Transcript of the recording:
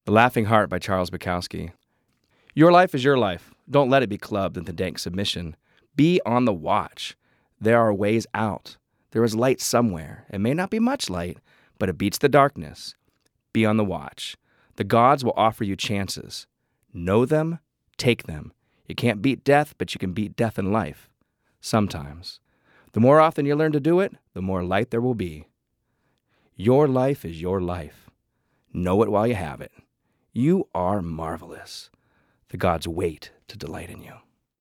The Laughing Heart by Charles Bukowski. Your life is your life. Don't let it be clubbed into dank submission. Be on the watch. There are ways out. There is light somewhere. It may not be much light, but it beats the darkness. Be on the watch. The gods will offer you chances. Know them, take them. You can't beat death, but you can beat death in life. Sometimes. The more often you learn to do it, the more light there will be. Your life is your life. Know it while you have it. You are marvelous. The gods wait to delight in you.